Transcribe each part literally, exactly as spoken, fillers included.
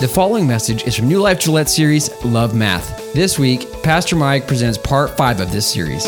The following message is from New Life Gillette series, Love Math. This week, Pastor Mike presents part five of this series.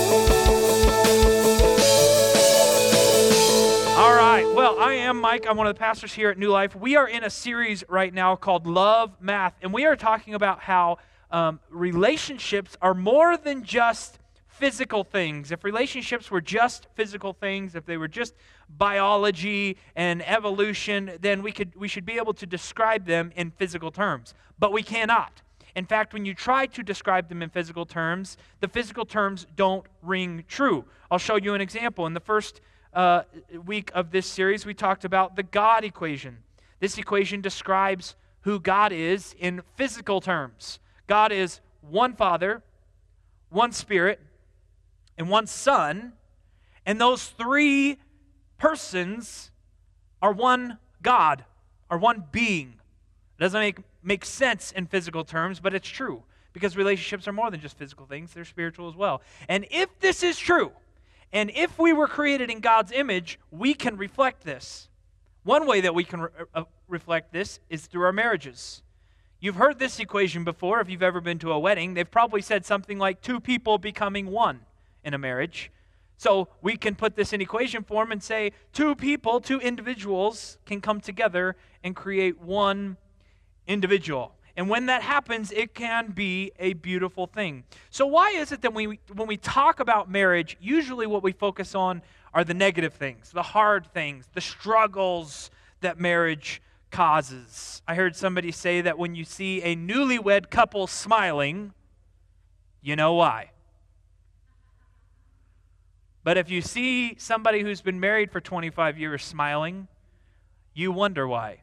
All right, well, I am Mike. I'm one of the pastors here at New Life. We are in a series right now called Love Math, and we are talking about how um, relationships are more than just physical things. If relationships were just physical things, if they were just biology and evolution, then we could we should be able to describe them in physical terms. But we cannot. In fact, when you try to describe them in physical terms, the physical terms don't ring true. I'll show you an example. In the first uh, week of this series, we talked about the God equation. This equation describes who God is in physical terms. God is one Father, one Spirit, and one Son, and those three persons are one God, are one being. It doesn't make, make sense in physical terms, but it's true, because relationships are more than just physical things, they're spiritual as well. And if this is true, and if we were created in God's image, we can reflect this. One way that we can re- uh, reflect this is through our marriages. You've heard this equation before if you've ever been to a wedding. They've probably said something like two people becoming one in a marriage. So we can put this in equation form and say two people, two individuals can come together and create one individual. And when that happens, it can be a beautiful thing. So why is it that we, when we talk about marriage, usually what we focus on are the negative things, the hard things, the struggles that marriage causes? I heard somebody say that when you see a newlywed couple smiling, you know why. But if you see somebody who's been married for twenty-five years smiling, you wonder why.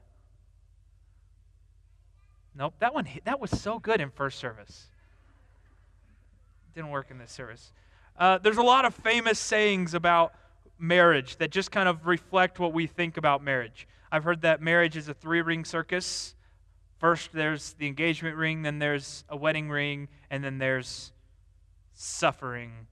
Nope, that one that was so good in first service. Didn't work in this service. Uh, there's a lot of famous sayings about marriage that just kind of reflect what we think about marriage. I've heard that marriage is a three-ring circus. First there's the engagement ring, then there's a wedding ring, and then there's suffering.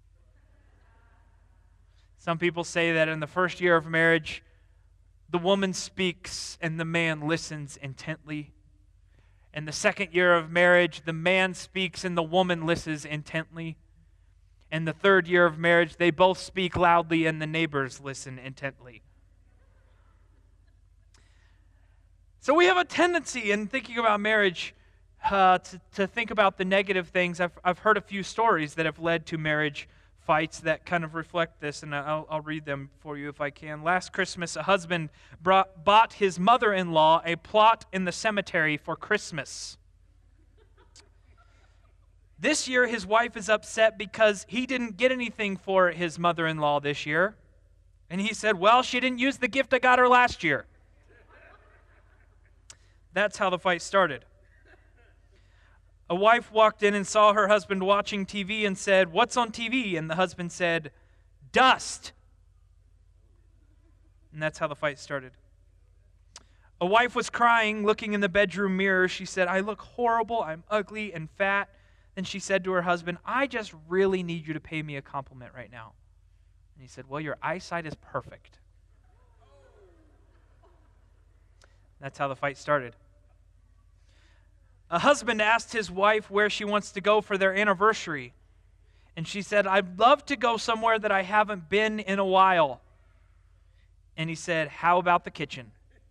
Some people say that in the first year of marriage, the woman speaks and the man listens intently. In the second year of marriage, the man speaks and the woman listens intently. In the third year of marriage, they both speak loudly and the neighbors listen intently. So we have a tendency in thinking about marriage uh, to, to think about the negative things. I've, I've heard a few stories that have led to marriage fights that kind of reflect this, and I'll, I'll read them for you if I can. Last Christmas, a husband brought, bought his mother-in-law a plot in the cemetery for Christmas. This year, his wife is upset because he didn't get anything for his mother-in-law this year. And he said, well, she didn't use the gift I got her last year. That's how the fight started. A wife walked in and saw her husband watching T V and said, what's on T V? And the husband said, dust. And that's how the fight started. A wife was crying, looking in the bedroom mirror. She said, I look horrible, I'm ugly and fat. Then she said to her husband, I just really need you to pay me a compliment right now. And he said, well, your eyesight is perfect. That's how the fight started. A husband asked his wife where she wants to go for their anniversary. And she said, I'd love to go somewhere that I haven't been in a while. And he said, how about the kitchen?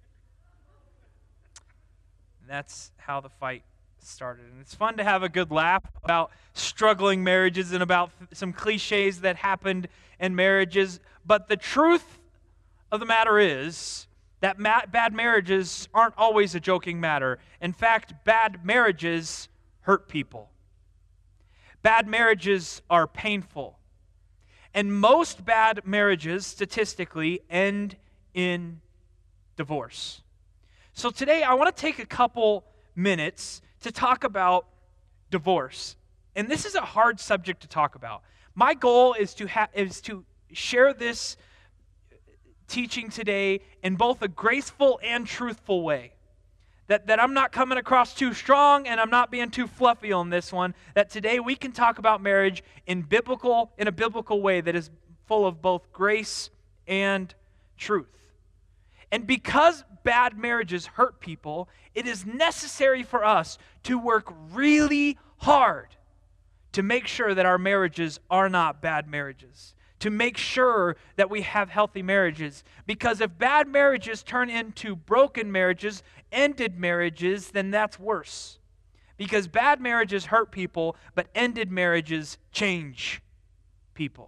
And that's how the fight started. And it's fun to have a good laugh about struggling marriages and about some cliches that happened in marriages. But the truth of the matter is that ma- bad marriages aren't always a joking matter. In fact, bad marriages hurt people. Bad marriages are painful. And most bad marriages, statistically, end in divorce. So today, I want to take a couple minutes to talk about divorce. And this is a hard subject to talk about. My goal is to ha- is to share this teaching today in both a graceful and truthful way. That, that I'm not coming across too strong and I'm not being too fluffy on this one. That today we can talk about marriage in biblical, in a biblical way that is full of both grace and truth. And because bad marriages hurt people, it is necessary for us to work really hard to make sure that our marriages are not bad marriages, to make sure that we have healthy marriages. Because if bad marriages turn into broken marriages, ended marriages, then that's worse. Because bad marriages hurt people, but ended marriages change people.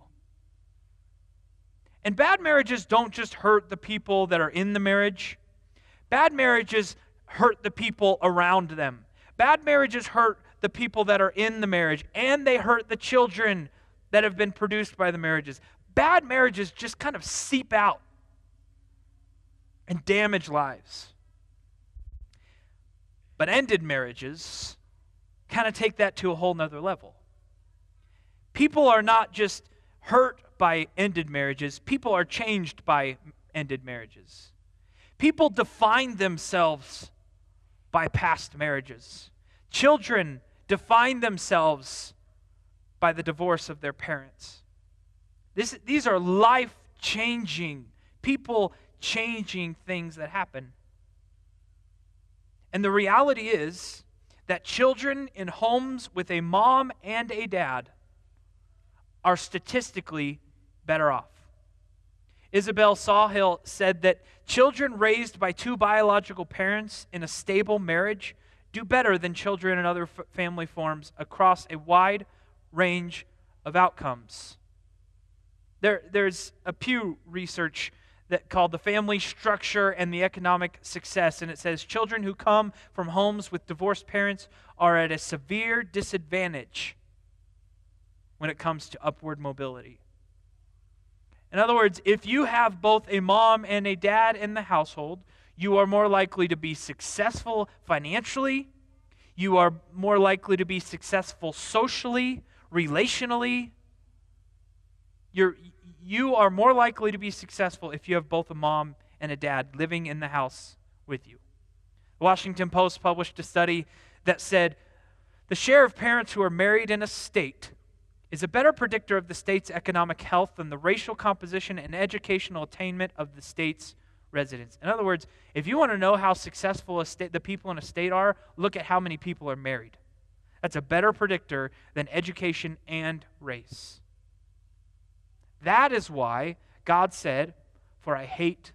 And bad marriages don't just hurt the people that are in the marriage. Bad marriages hurt the people around them. Bad marriages hurt the people that are in the marriage, and they hurt the children that have been produced by the marriages. Bad marriages just kind of seep out and damage lives. But ended marriages kind of take that to a whole nother level. People are not just hurt by ended marriages. People are changed by ended marriages. People define themselves by past marriages. Children define themselves by the divorce of their parents. This, these are life-changing, people-changing things that happen. And the reality is that children in homes with a mom and a dad are statistically better off. Isabel Sawhill said that children raised by two biological parents in a stable marriage do better than children in other f- family forms across a wide range of outcomes. There, there's a Pew research that called The Family Structure and the Economic Success, and it says children who come from homes with divorced parents are at a severe disadvantage when it comes to upward mobility. In other words, if you have both a mom and a dad in the household, you are more likely to be successful financially, you are more likely to be successful socially, relationally. You're, you are more likely to be successful if you have both a mom and a dad living in the house with you. The Washington Post published a study that said the share of parents who are married in a state is a better predictor of the state's economic health than the racial composition and educational attainment of the state's residents. In other words, if you want to know how successful a state, the people in a state are, look at how many people are married. That's a better predictor than education and race. That is why God said, "For I hate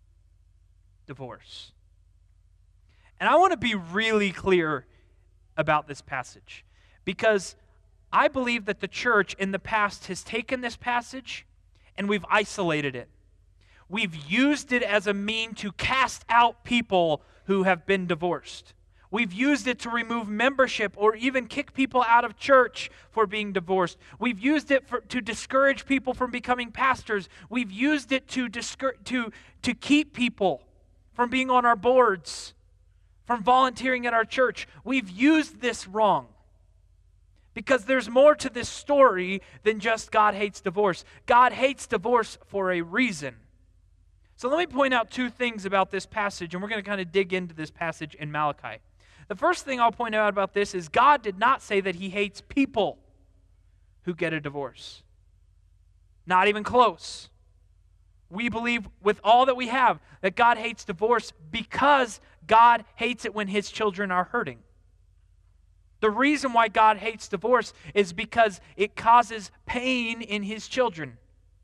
divorce." And I want to be really clear about this passage, because I believe that the church in the past has taken this passage and we've isolated it. We've used it as a mean to cast out people who have been divorced. We've used it to remove membership or even kick people out of church for being divorced. We've used it for, to discourage people from becoming pastors. We've used it to, discour- to, to keep people from being on our boards, from volunteering at our church. We've used this wrong. Because there's more to this story than just God hates divorce. God hates divorce for a reason. So let me point out two things about this passage, and we're going to kind of dig into this passage in Malachi. The first thing I'll point out about this is God did not say that he hates people who get a divorce. Not even close. We believe with all that we have that God hates divorce because God hates it when his children are hurting. The reason why God hates divorce is because it causes pain in his children.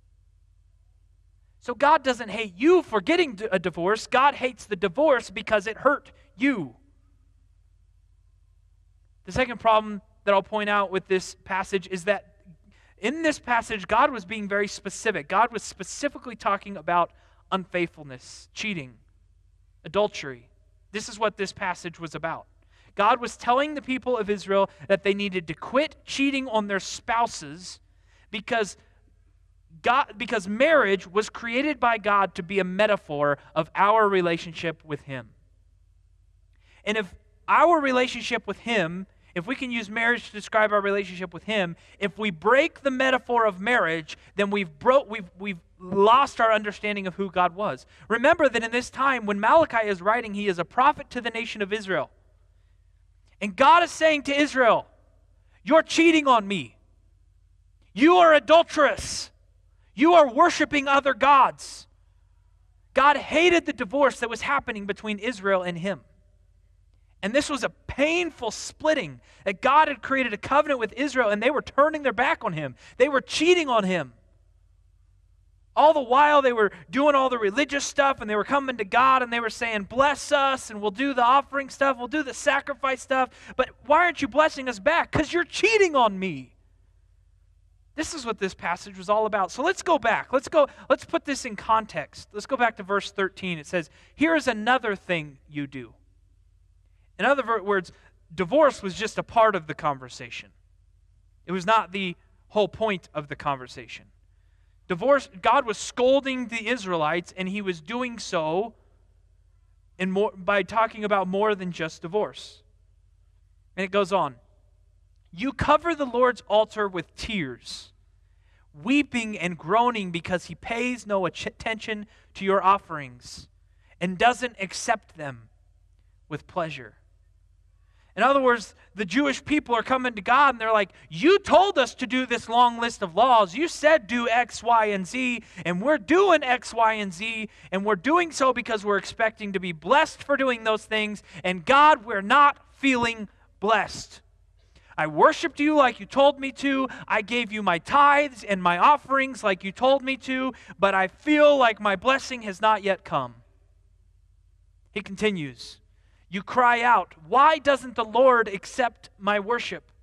So God doesn't hate you for getting a divorce. God hates the divorce because it hurt you. The second problem that I'll point out with this passage is that in this passage, God was being very specific. God was specifically talking about unfaithfulness, cheating, adultery. This is what this passage was about. God was telling the people of Israel that they needed to quit cheating on their spouses because God, because marriage was created by God to be a metaphor of our relationship with him. And if our relationship with him, if we can use marriage to describe our relationship with him, if we break the metaphor of marriage, then we've broke we've we've lost our understanding of who God was. Remember that in this time when Malachi is writing, he is a prophet to the nation of Israel. And God is saying to Israel, you're cheating on me. You are adulterous. You are worshiping other gods. God hated the divorce that was happening between Israel and him. And this was a painful splitting, that God had created a covenant with Israel and they were turning their back on him. They were cheating on him. All the while they were doing all the religious stuff and they were coming to God and they were saying, bless us and we'll do the offering stuff, we'll do the sacrifice stuff, but why aren't you blessing us back? Because you're cheating on me. This is what this passage was all about. So let's go back. Let's go, let's put this in context. Let's go back to verse thirteen. It says, here is another thing you do. In other words, divorce was just a part of the conversation. It was not the whole point of the conversation. Divorce, God was scolding the Israelites, and he was doing so in more, by talking about more than just divorce. And it goes on. You cover the Lord's altar with tears, weeping and groaning because he pays no attention to your offerings and doesn't accept them with pleasure. In other words, the Jewish people are coming to God and they're like, you told us to do this long list of laws. You said do X, Y, and Z, and we're doing X, Y, and Z, and we're doing so because we're expecting to be blessed for doing those things, and God, we're not feeling blessed. I worshiped you like you told me to. I gave you my tithes and my offerings like you told me to, but I feel like my blessing has not yet come. He continues. You cry out, why doesn't the Lord accept my worship?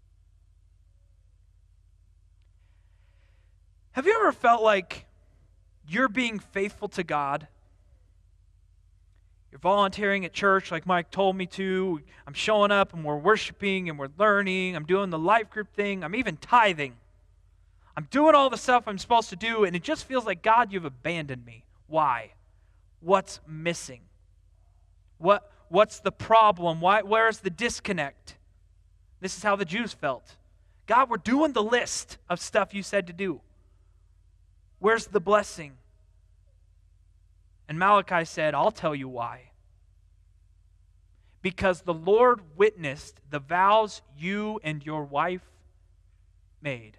Have you ever felt like you're being faithful to God? You're volunteering at church like Mike told me to. I'm showing up and we're worshiping and we're learning. I'm doing the life group thing. I'm even tithing. I'm doing all the stuff I'm supposed to do, and it just feels like, God, you've abandoned me. Why? What's missing? What? What's the problem? Why, where's the disconnect? This is how the Jews felt. God, we're doing the list of stuff you said to do. Where's the blessing? And Malachi said, I'll tell you why. Because the Lord witnessed the vows you and your wife made.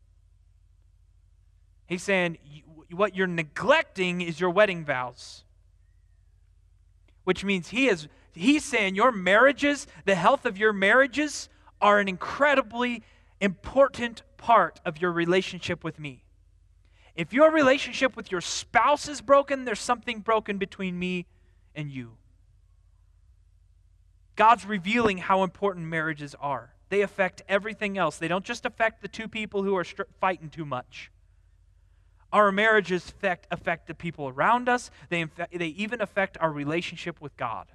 He's saying, what you're neglecting is your wedding vows. Which means he is He's saying your marriages, the health of your marriages, are an incredibly important part of your relationship with me. If your relationship with your spouse is broken, there's something broken between me and you. God's revealing how important marriages are. They affect everything else. They don't just affect the two people who are stri- fighting too much. Our marriages affect, affect the people around us. They, inf- they even affect our relationship with God.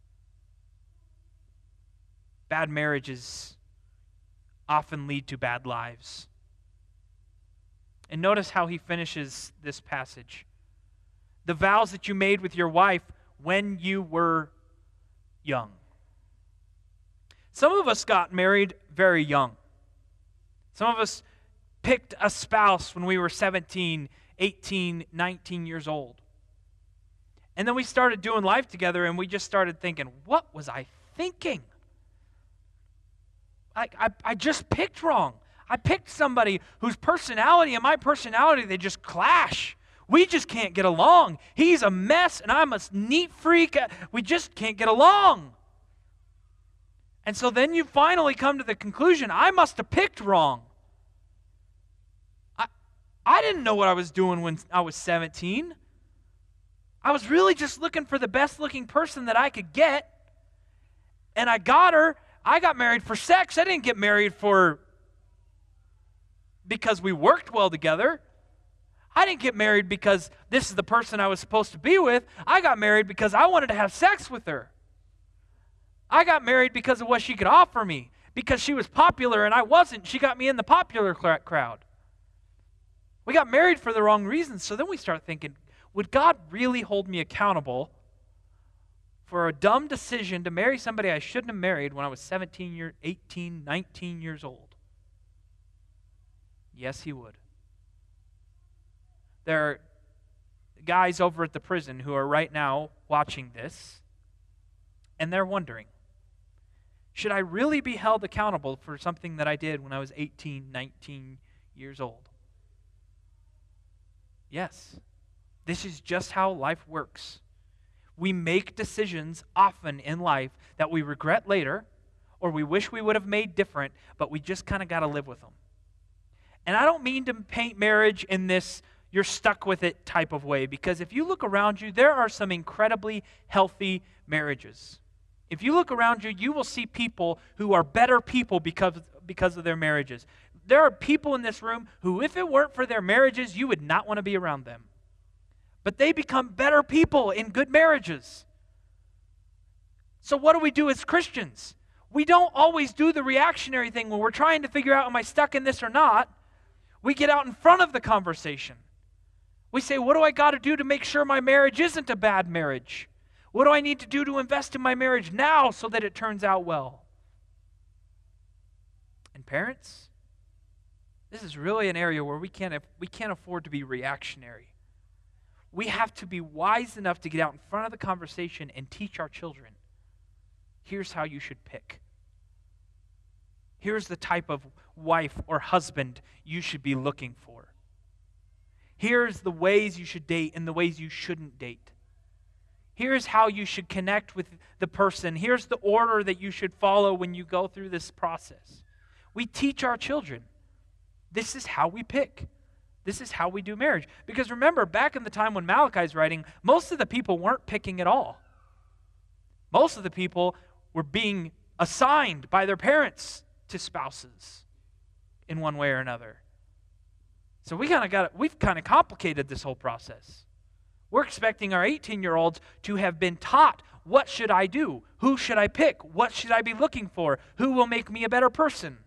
Bad marriages often lead to bad lives. And notice how he finishes this passage. The vows that you made with your wife when you were young. Some of us got married very young. Some of us picked a spouse when we were seventeen, eighteen, nineteen years old. And then we started doing life together and we just started thinking, what was I thinking? I, I, I just picked wrong. I picked somebody whose personality and my personality, they just clash. We just can't get along. He's a mess and I'm a neat freak. We just can't get along. And so then you finally come to the conclusion, I must have picked wrong. I, I didn't know what I was doing when I was seventeen. I was really just looking for the best looking person that I could get. And I got her. I got married for sex. I didn't get married for because we worked well together. I didn't get married because this is the person I was supposed to be with. I got married because I wanted to have sex with her. I got married because of what she could offer me. Because she was popular and I wasn't. She got me in the popular crowd. We got married for the wrong reasons. So then we start thinking, would God really hold me accountable for a dumb decision to marry somebody I shouldn't have married when I was seventeen, year, eighteen, nineteen years old? Yes, he would. There are guys over at the prison who are right now watching this, and they're wondering, should I really be held accountable for something that I did when I was eighteen, nineteen years old? Yes. This is just how life works. We make decisions often in life that we regret later, or we wish we would have made different, but we just kind of got to live with them. And I don't mean to paint marriage in this you're stuck with it type of way, because if you look around you, there are some incredibly healthy marriages. If you look around you, you will see people who are better people because, because of their marriages. There are people in this room who, if it weren't for their marriages, you would not want to be around them. But they become better people in good marriages. So what do we do as Christians? We don't always do the reactionary thing when we're trying to figure out, am I stuck in this or not? We get out in front of the conversation. We say, what do I got to do to make sure my marriage isn't a bad marriage? What do I need to do to invest in my marriage now so that it turns out well? And parents, this is really an area where we can't, we can't afford to be reactionary. We have to be wise enough to get out in front of the conversation and teach our children, here's how you should pick. Here's the type of wife or husband you should be looking for. Here's the ways you should date and the ways you shouldn't date. Here's how you should connect with the person. Here's the order that you should follow when you go through this process. We teach our children. This is how we pick. This is how we do marriage. Because remember, back in the time when Malachi's writing, most of the people weren't picking at all. Most of the people were being assigned by their parents to spouses in one way or another. So we kind of got we've kind of complicated this whole process. We're expecting our eighteen-year-olds to have been taught, what should I do? Who should I pick? What should I be looking for? Who will make me a better person?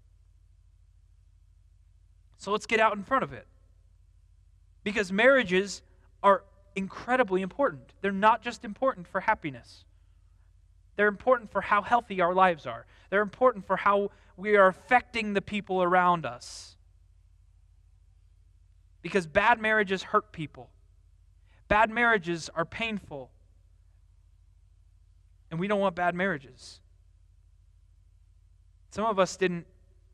So let's get out in front of it. Because marriages are incredibly important. They're not just important for happiness. They're important for how healthy our lives are. They're important for how we are affecting the people around us. Because bad marriages hurt people. Bad marriages are painful. And we don't want bad marriages. Some of us didn't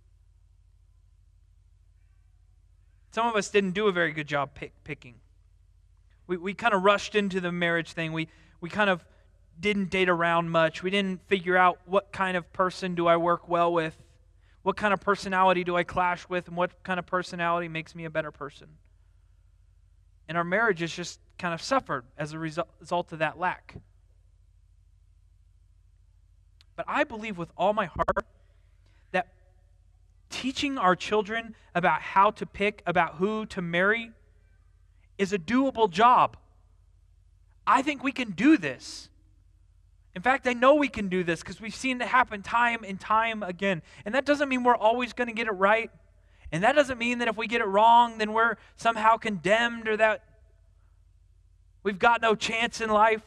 Some of us didn't do a very good job pick, picking. We we kind of rushed into the marriage thing. We we kind of didn't date around much. We didn't figure out what kind of person do I work well with. What kind of personality do I clash with, and what kind of personality makes me a better person? And our marriages just kind of suffered as a result, result of that lack. But I believe with all my heart that teaching our children about how to pick, about who to marry, is a doable job. I think we can do this. In fact, I know we can do this because we've seen it happen time and time again. And that doesn't mean we're always going to get it right. And that doesn't mean that if we get it wrong, then we're somehow condemned or that we've got no chance in life.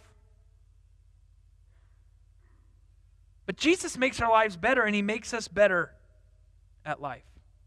But Jesus makes our lives better, and he makes us better at life.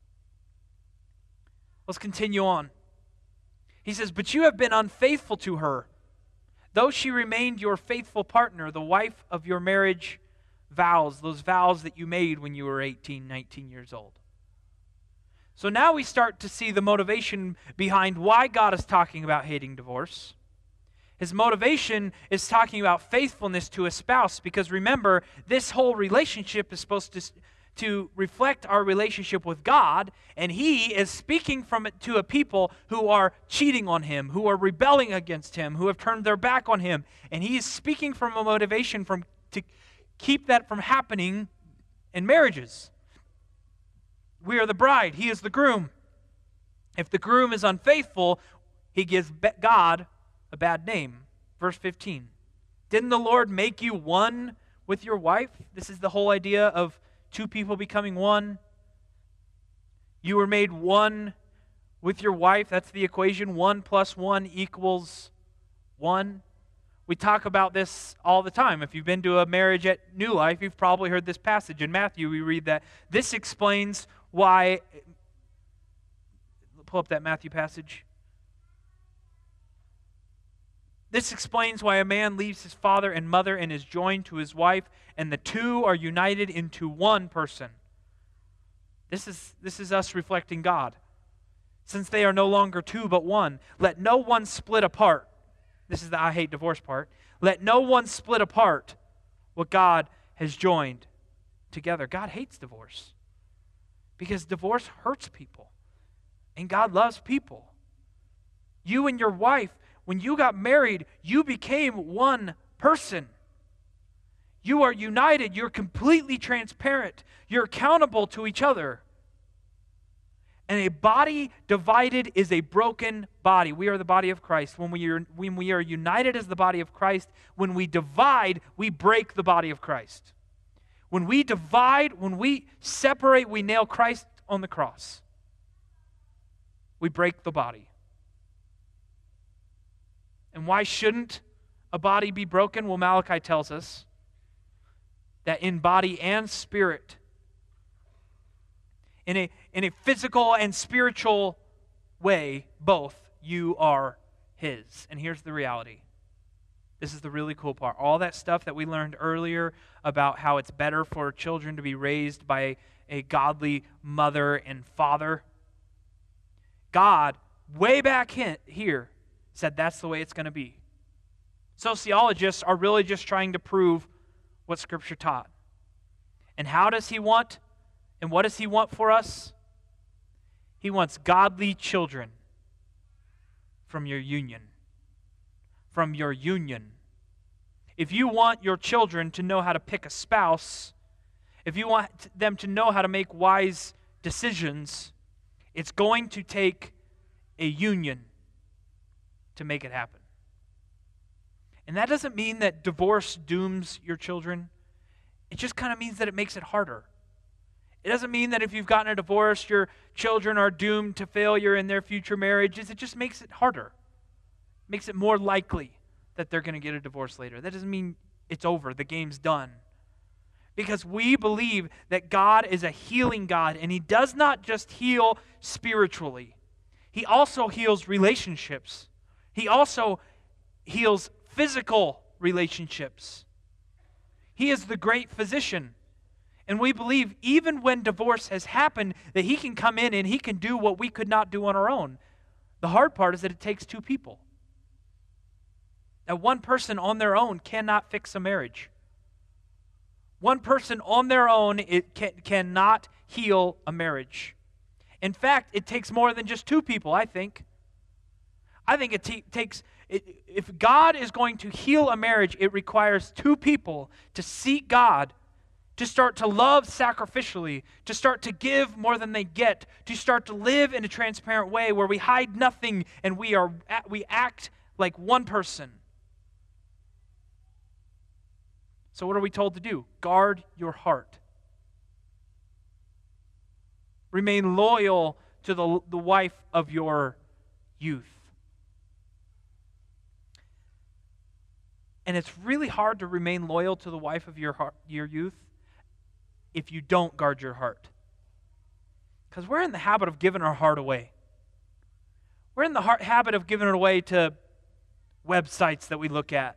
Let's continue on. He says, but you have been unfaithful to her, though she remained your faithful partner, the wife of your marriage vows, those vows that you made when you were eighteen, nineteen years old. So now we start to see the motivation behind why God is talking about hating divorce. His motivation is talking about faithfulness to a spouse, because remember, this whole relationship is supposed to, to reflect our relationship with God, and he is speaking from it to a people who are cheating on him, who are rebelling against him, who have turned their back on him, and he is speaking from a motivation from to keep that from happening in marriages. We are the bride, he is the groom. If the groom is unfaithful, he gives God a bad name. Verse fifteen. Didn't the Lord make you one with your wife? This is the whole idea of two people becoming one. You were made one with your wife. That's the equation. One plus one equals one. We talk about this all the time. If you've been to a marriage at New Life, you've probably heard this passage. In Matthew, we read that this explains why. Pull up that Matthew passage. This explains why a man leaves his father and mother and is joined to his wife, and the two are united into one person. This is, this is us reflecting God. since they are no longer two but one. Let no one split apart. This is the I hate divorce part. Let no one split apart what God has joined together. God hates divorce because divorce hurts people, and God loves people. You and your wife, when you got married, you became one person. You are united. You're completely transparent. You're accountable to each other. And a body divided is a broken body. We are the body of Christ. When we are, when we are united as the body of Christ, when we divide, we break the body of Christ. When we divide, when we separate, we nail Christ on the cross. We break the body. And why shouldn't a body be broken? Well, Malachi tells us that in body and spirit, in a, in a physical and spiritual way, both, you are His. And here's the reality. This is the really cool part. All that stuff that we learned earlier about how it's better for children to be raised by a godly mother and father, God, way back in, here, said that's the way it's going to be. Sociologists are really just trying to prove what Scripture taught. And how does He want, and what does He want for us? He wants godly children from your union. From your union. If you want your children to know how to pick a spouse, if you want them to know how to make wise decisions, it's going to take a union to make it happen. And that doesn't mean that divorce dooms your children. It just kind of means that it makes it harder. It doesn't mean that if you've gotten a divorce, your children are doomed to failure in their future marriages. It just makes it harder. It makes it more likely that they're going to get a divorce later. That doesn't mean it's over, the game's done. Because we believe that God is a healing God, and He does not just heal spiritually. He also heals relationships. He also heals physical relationships. He is the great physician. And we believe even when divorce has happened, that He can come in and He can do what we could not do on our own. The hard part is that it takes two people. That one person on their own cannot fix a marriage. One person on their own it can, cannot heal a marriage. In fact, it takes more than just two people, I think. I think it t- takes, it, if God is going to heal a marriage, it requires two people to seek God, to start to love sacrificially, to start to give more than they get, to start to live in a transparent way where we hide nothing and we are we act like one person. So what are we told to do? Guard your heart. Remain loyal to the, the wife of your youth. And it's really hard to remain loyal to the wife of your heart, your youth if you don't guard your heart. Because we're in the habit of giving our heart away. We're in the heart, habit of giving it away to websites that we look at.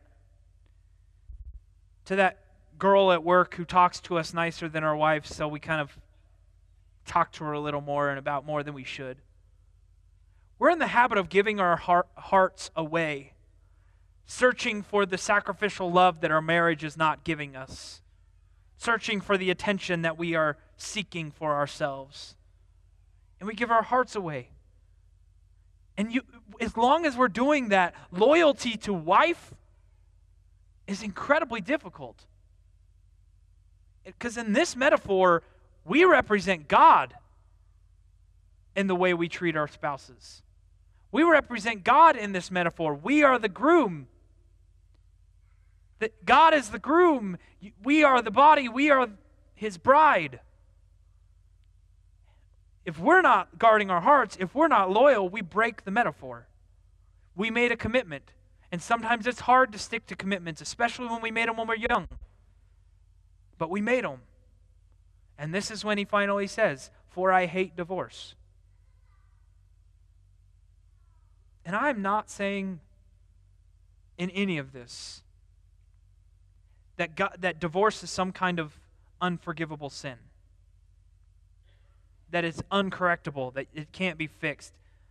To that girl at work who talks to us nicer than our wives, so we kind of talk to her a little more and about more than we should. We're in the habit of giving our heart, hearts away, searching for the sacrificial love that our marriage is not giving us, searching for the attention that we are seeking for ourselves. And we give our hearts away. And you, as long as we're doing that, loyalty to wife is incredibly difficult. Because in this metaphor, we represent God in the way we treat our spouses. We represent God in this metaphor. We are the groom. That God is the groom. We are the body. We are His bride. If we're not guarding our hearts, if we're not loyal, we break the metaphor. We made a commitment. And sometimes it's hard to stick to commitments, especially when we made them when we're young. But we made them. And this is when He finally says, "For I hate divorce." And I'm not saying in any of this that God, that divorce is some kind of unforgivable sin, that it's uncorrectable, that it can't be fixed.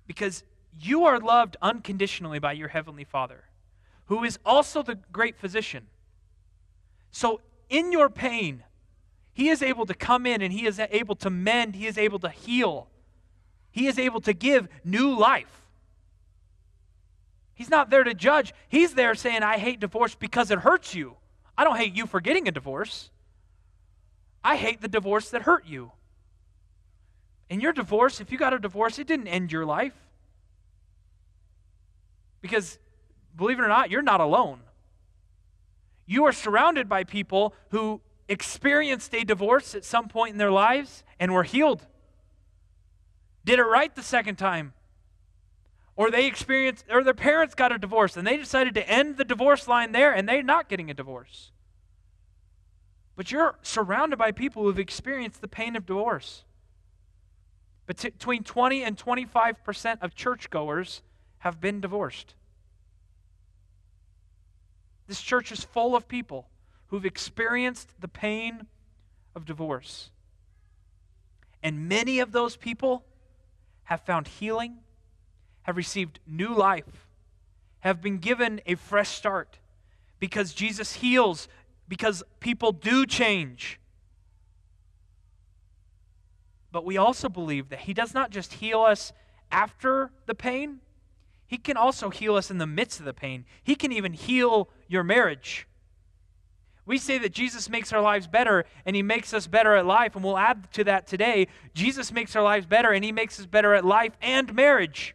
Because you are loved unconditionally by your heavenly Father, who is also the great physician. So in your pain, he is able to come in and he is able to mend, he is able to heal. He is able to give new life. He's not there to judge. He's there saying, I hate divorce because it hurts you. I don't hate you for getting a divorce. I hate the divorce that hurt you. And your divorce, if you got a divorce, it didn't end your life. Because, believe it or not, you're not alone. You are surrounded by people who experienced a divorce at some point in their lives and were healed. Did it right the second time. Or they experienced, or their parents got a divorce and they decided to end the divorce line there and they're not getting a divorce. But you're surrounded by people who've experienced the pain of divorce. But t- between twenty and twenty-five percent of churchgoers have been divorced. This church is full of people who've experienced the pain of divorce. And many of those people have found healing, have received new life, have been given a fresh start because Jesus heals, because people do change. But we also believe that he does not just heal us after the pain, he can also heal us in the midst of the pain. He can even heal your marriage. We say that Jesus makes our lives better and he makes us better at life, and we'll add to that today. Jesus makes our lives better and he makes us better at life and marriage.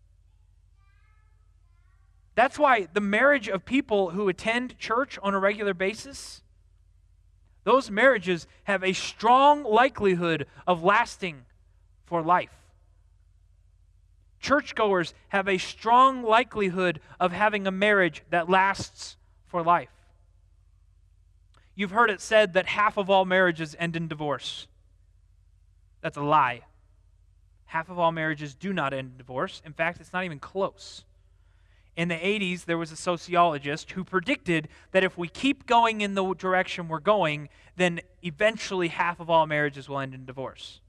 That's why the marriage of people who attend church on a regular basis, those marriages have a strong likelihood of lasting for life. Churchgoers have a strong likelihood of having a marriage that lasts for life. You've heard it said that half of all marriages end in divorce. That's a lie. Half of all marriages do not end in divorce. In fact, it's not even close. In the eighties, there was a sociologist who predicted that if we keep going in the direction we're going, then eventually half of all marriages will end in divorce.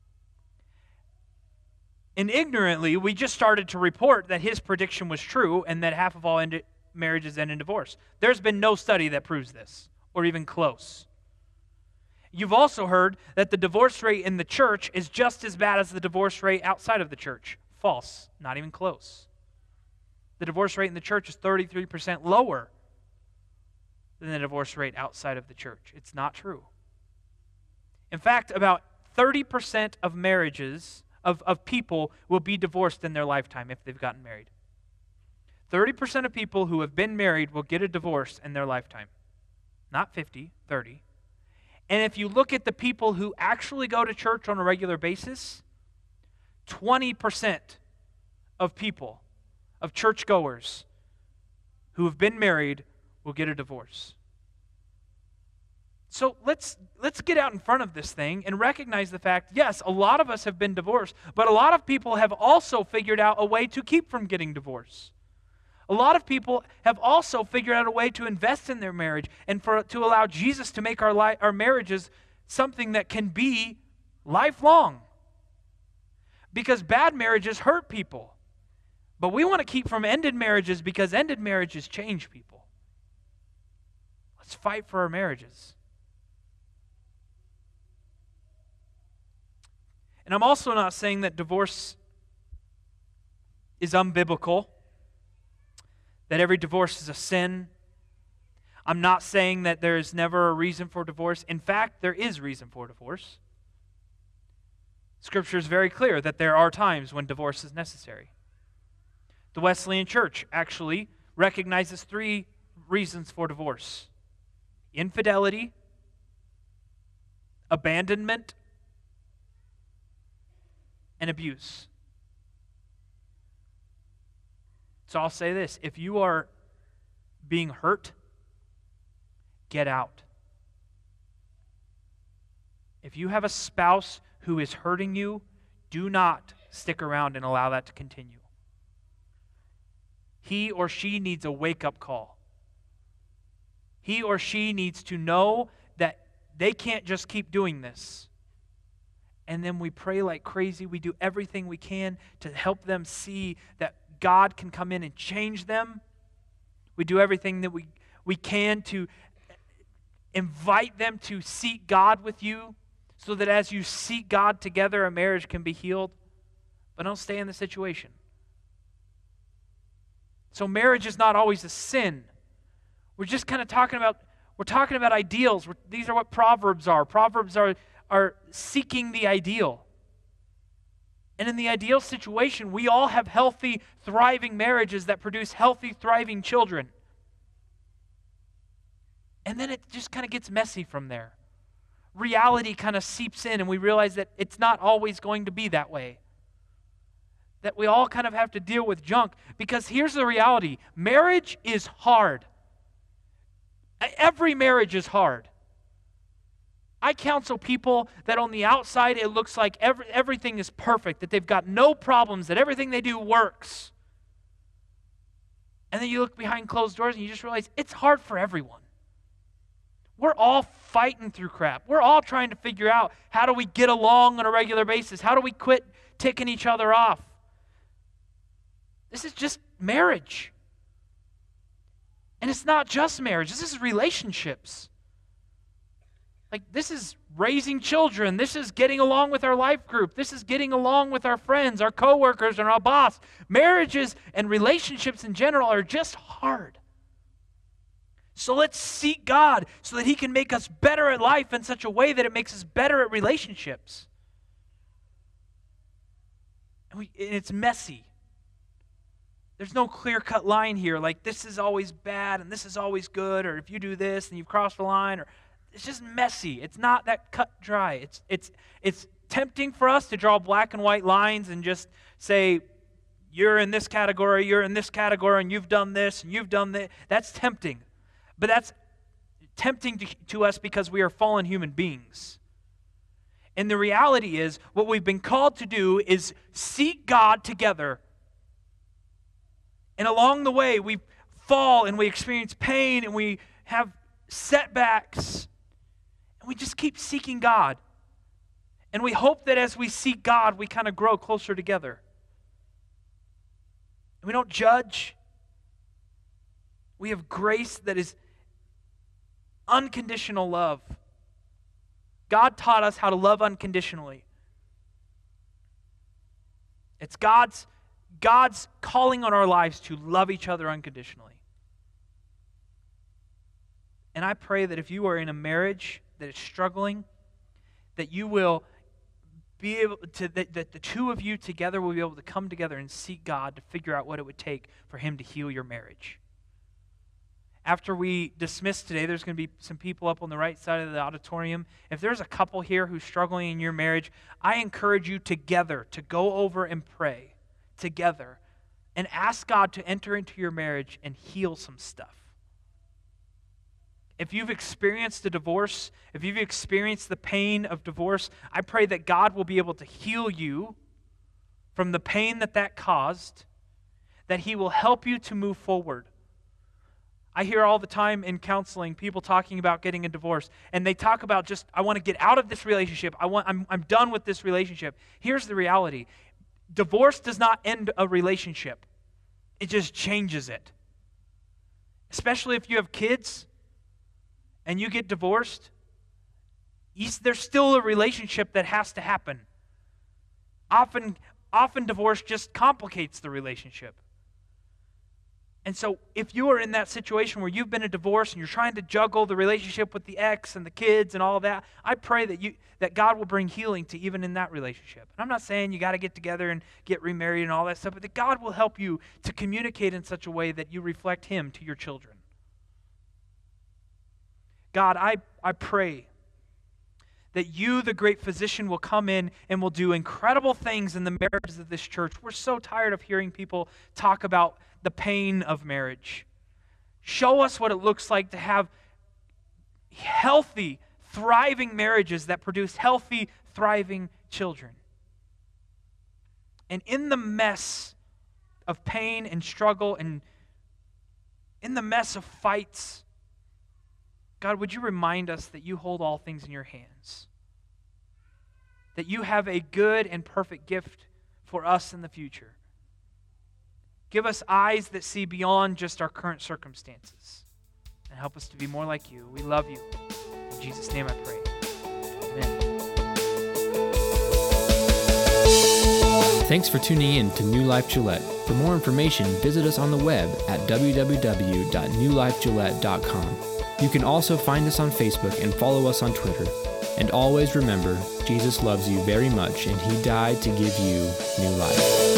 And ignorantly, we just started to report that his prediction was true and that half of all end- marriages end in divorce. There's been no study that proves this, or even close. You've also heard that the divorce rate in the church is just as bad as the divorce rate outside of the church. False, not even close. The divorce rate in the church is thirty-three percent lower than the divorce rate outside of the church. It's not true. In fact, about thirty percent of marriages, of, of people, will be divorced in their lifetime if they've gotten married. thirty percent of people who have been married will get a divorce in their lifetime. Not fifty, thirty. And if you look at the people who actually go to church on a regular basis, twenty percent of people, of churchgoers who have been married will get a divorce. So let's let's get out in front of this thing and recognize the fact, yes, a lot of us have been divorced, but a lot of people have also figured out a way to keep from getting divorced. A lot of people have also figured out a way to invest in their marriage and for to allow Jesus to make our li- our marriages something that can be lifelong. Because bad marriages hurt people. But we want to keep from ended marriages because ended marriages change people. Let's fight for our marriages. And I'm also not saying that divorce is unbiblical, that every divorce is a sin. I'm not saying that there is never a reason for divorce. In fact, there is reason for divorce. Scripture is very clear that there are times when divorce is necessary. The Wesleyan Church actually recognizes three reasons for divorce: infidelity, abandonment, and abuse. So I'll say this: if you are being hurt, get out. If you have a spouse who is hurting you, do not stick around and allow that to continue. He or she needs a wake-up call. He or she needs to know that they can't just keep doing this. and then we pray like crazy. We do everything we can to help them see that God can come in and change them. We do everything that we, we can to invite them to seek God with you, so that as you seek God together, a marriage can be healed. But don't stay in the situation. So marriage is not always a sin. We're just kind of talking about, we're talking about ideals. We're, these are what Proverbs are. Proverbs are, are seeking the ideal. And in the ideal situation, we all have healthy, thriving marriages that produce healthy, thriving children. And then it just kind of gets messy from there. Reality kind of seeps in, and we realize that it's not always going to be that way. That we all kind of have to deal with junk. Because here's the reality. Marriage is hard. Every marriage is hard. I counsel people that on the outside it looks like every, everything is perfect, that they've got no problems, that everything they do works. And then you look behind closed doors and you just realize it's hard for everyone. We're all fighting through crap. We're all trying to figure out, how do we get along on a regular basis? How do we quit ticking each other off? This is just marriage. And it's not just marriage. This is relationships. Like, this is raising children. This is getting along with our life group. This is getting along with our friends, our coworkers, and our boss. Marriages and relationships in general are just hard. So let's seek God so that He can make us better at life in such a way that it makes us better at relationships. And, we, and it's messy. There's no clear-cut line here, like this is always bad and this is always good, or if you do this and you've crossed the line, or it's just messy. It's not that cut dry. It's it's it's tempting for us to draw black and white lines and just say, you're in this category, you're in this category, and you've done this and you've done that. That's tempting. But that's tempting to, to us because we are fallen human beings. And the reality is, what we've been called to do is seek God together. And along the way, we fall and we experience pain and we have setbacks. And we just keep seeking God. And we hope that as we seek God, we kind of grow closer together. And we don't judge. We have grace that is unconditional love. God taught us how to love unconditionally. It's God's God's calling on our lives to love each other unconditionally. And I pray that if you are in a marriage that is struggling, that you will be able to, that, that the two of you together will be able to come together and seek God to figure out what it would take for Him to heal your marriage. After we dismiss today, there's going to be some people up on the right side of the auditorium. If there's a couple here who's struggling in your marriage, I encourage you together to go over and pray together and ask God to enter into your marriage and heal some stuff. If you've experienced a divorce, if you've experienced the pain of divorce, I pray that God will be able to heal you from the pain that that caused, that He will help you to move forward. I hear all the time in counseling people talking about getting a divorce, and they talk about just, I want to get out of this relationship. I want, I'm, I'm done with this relationship. Here's the reality. Divorce does not end a relationship. It just changes it. Especially if you have kids and you get divorced, there's still a relationship that has to happen. Often, often divorce just complicates the relationship. And so if you are in that situation where you've been a divorce and you're trying to juggle the relationship with the ex and the kids and all of that, I pray that you that God will bring healing to even in that relationship. And I'm not saying you got to get together and get remarried and all that stuff, but that God will help you to communicate in such a way that you reflect Him to your children. God, I, I pray that you, the great physician, will come in and will do incredible things in the marriages of this church. We're so tired of hearing people talk about the pain of marriage. Show us what it looks like to have healthy, thriving marriages that produce healthy, thriving children. And in the mess of pain and struggle and in the mess of fights, God, would you remind us that you hold all things in your hands? that you have a good and perfect gift for us in the future. Give us eyes that see beyond just our current circumstances and help us to be more like you. We love you. In Jesus' name I pray. Amen. Thanks for tuning in to New Life Gillette. For more information, visit us on the web at w w w dot new life gillette dot com. You can also find us on Facebook and follow us on Twitter. And always remember, Jesus loves you very much and He died to give you new life.